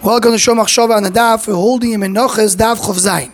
Welcome to Shomach Shova on the Daf. We're holding him in Noches Daf Chof Zayin.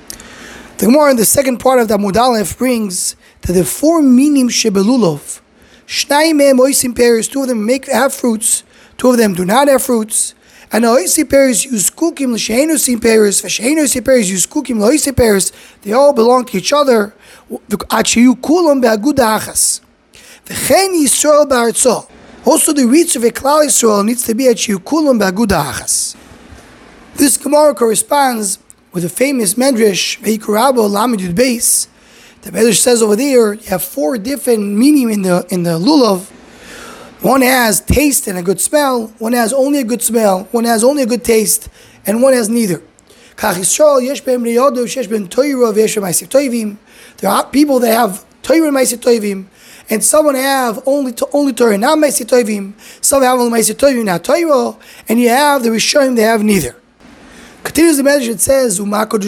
The Gemara in the second part of the Amud Aleph brings that the four minim shebelulov, shnai mehem oisim pears, two of them have fruits, two of them do not have fruits, and the oisim pears use kukim l'sheinu oisim pears, v'sheinu oisim pears use kukim l'oisim pears. They all belong to each other. Achiyu kulam be'aguda achas. V'chein Yisrael ba'artzo. Also, the reach of a Klal Yisrael needs to be at Shiyukulam B'Aguda Achas. This Gemara corresponds with the famous Medrash, Veikurabo Lamed Yud Beis. The Medrash says over there, you have four different meaning in the lulav. One has taste and a good smell, one has only a good smell, one has only a good taste, and one has neither. Kach Yisrael, Yesh Be'em Riyado, Yesh Be'em Toyro, Yesh Be'em Ma'aseh Tovim. There are people that have Toyro and Ma'aseh Tovim, and some have only Torah, not Ma'aseh Tovim. Some have only Ma'aseh Tovim, not Torah. And you have the Rishonim, they have neither. Continues the message, it says, What will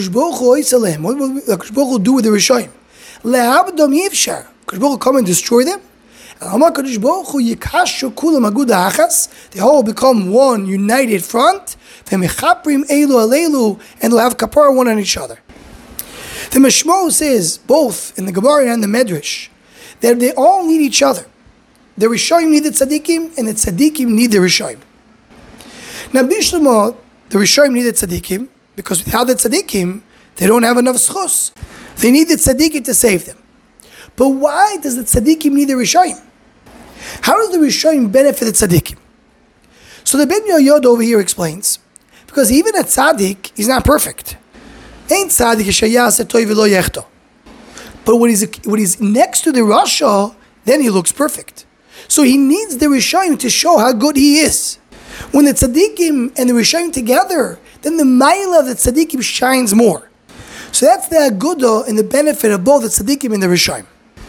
HaKadosh Baruch Hu do with the Rishonim? Le'abdom yivshar. HaKadosh Baruch Hu come and destroy them. HaKadosh Baruch Hu yikashu kulam aguda achas. They all become one united front. V'mechaprim eilu aleilu. And they'll have kapara one on each other. The Mishmo says, both in the Gemara and the Medrash, that they all need each other. The Rishonim need the Tzadikim, and the Tzadikim need the Rishonim. Now, Bishlama, the Rishonim need the Tzadikim, because without the Tzadikim, they don't have enough schos. They need the Tzadikim to save them. But why does the Tzadikim need the Rishonim? How does the Rishonim benefit the Tzadikim? So the Ben Yoyod over here explains, because even a Tzadik is not perfect. Ain't Tzadik sheyaseh toiv v'lo yechto. But when he's next to the Rasha, then he looks perfect. So he needs the Rishonim to show how good he is. When the Tzadikim and the Rishonim together, then the Maila of the Tzadikim shines more. So that's the Agudah and the benefit of both the Tzadikim and the Rishonim.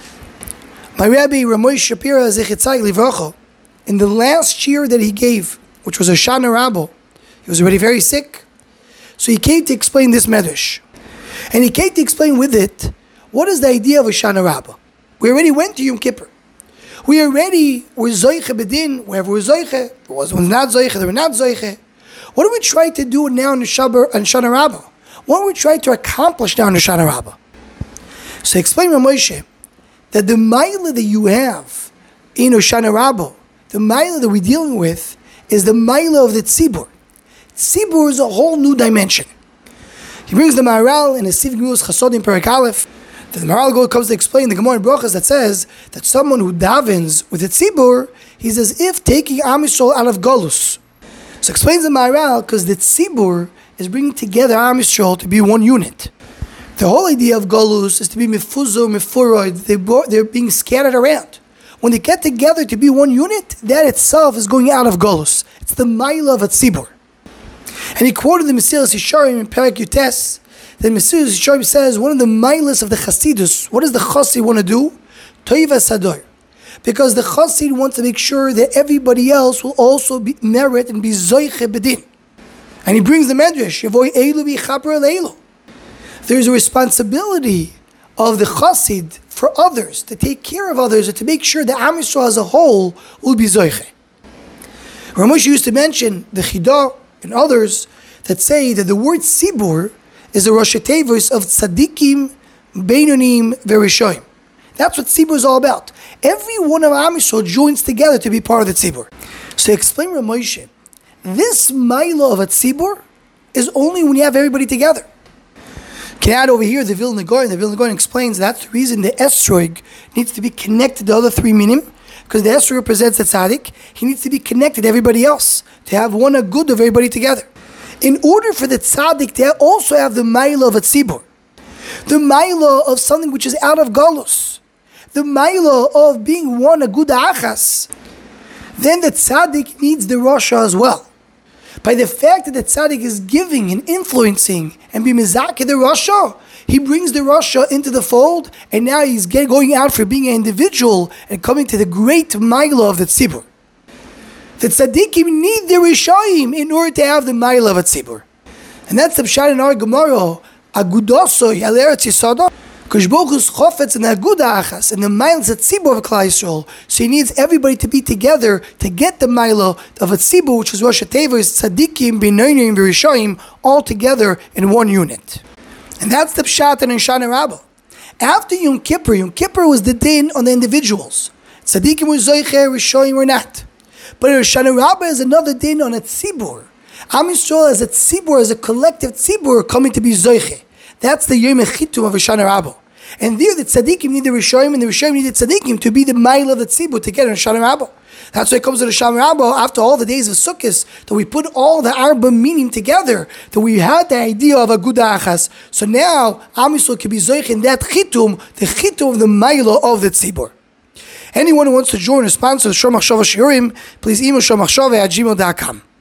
My Rabbi Ramosh Shapira Zechitzai Livracha, in the last year that he gave, which was a Shana Rabbah, he was already very sick. So he came to explain this Medrash. And he came to explain with it, what is the idea of a Shana Rabbah? We already went to Yom Kippur. We already were Zoiche Bedin, wherever we're Zoiche. There was one's not Zoiche, they were not Zoiche. What do we try to do now in the Shana Rabbah? What do we try to accomplish now in the Shana Rabbah? So explain to Moshe that the Maila that you have in Shana Rabbah, the Maila that we're dealing with, is the Maila of the Tzibur. Tzibur is a whole new dimension. He brings the Maharal in his Sif Gemilas Chasodim Perek Aleph. The Maharal comes to explain the Gemara in Brachas that says that someone who davens with a tzibur, he's as if taking Am Yisrael out of Golus. So explains the Maharal because the tzibur is bringing together Am Yisrael to be one unit. The whole idea of Golus is to be mifuzo, mifurod. They're being scattered around. When they get together to be one unit, that itself is going out of Golus. It's the Maila of a tzibur. And he quoted the Mesilas Yesharim in Perek Yutes. The Mesilas Yesharim says, one of the milas of the Chasidus, what does the Chasid want to do? Toiva Sador. Because the Chasid wants to make sure that everybody else will also merit and be Zoiche Bedin. And he brings the Medrash, Yevoy Eilu B'Chaper Eilu. There's a responsibility of the Chasid for others, to take care of others, and to make sure that Am Yisrael as a whole will be Zoiche. Ramosh used to mention the Chidah and others that say that the word Tzibur is the Rosh Tevos of Tzadikim, Beinonim, Verishoim. That's what Tzibur is all about. Every one of Am Yisrael joins together to be part of the Tzibur. So explain Ramoshe, this Maila of a Tzibur is only when you have everybody together. Can add over here the Vilna Gaon. The Vilna Gaon explains that's the reason the Esrog needs to be connected to the other three minim, because the Esrog represents the Tzadik. He needs to be connected to everybody else, to have one good of everybody together. In order for the tzaddik to also have the maila of a tzibur, the maila of something which is out of galus, the maila of being one aguda achas, then the tzaddik needs the rasha as well. By the fact that the tzaddik is giving and influencing and being mizakeh the rasha, he brings the rasha into the fold, and now he's going out for being an individual and coming to the great maila of the tzibur. The tzaddikim need the Rishonim in order to have the Maila of a Tzibur. And that's the Pshat in our Gemara, Agudoso Yal Eretz Yisada, Because Baruch Hu's chofetz and the aguda achas and the miles at tzibur of Klal Yisrael. So he needs everybody to be together to get the milo of a tzibur, which is Rosh Hashanah, tzaddikim, binonim, v'rishoim, all together in one unit. And that's the pshat in Shana Rabbah. After Yom Kippur was the din on the individuals. Tzaddikim were zoicher, rishoim were not. But Shana Rabbah is another din on a tzibur. Am Yisrael as a tzibur, as a collective tzibur, coming to be zoiche. That's the Yom Chitum of Shana Rabbah. And there the tzaddikim need the rishoim, and the rishoim need the tzaddikim to be the mile of the tzibur to get on Shana Rabbah. That's why it comes to the Shana Rabbah after all the days of Sukkot, that we put all the Arba meaning together, that we had the idea of Aguda Achas. So now Am Yisrael can be zoich in that chitum, the chitum of the mile of the tzibur. Anyone who wants to join or sponsor the Shor Machshava Shiurim, please email shormachshava@gmail.com.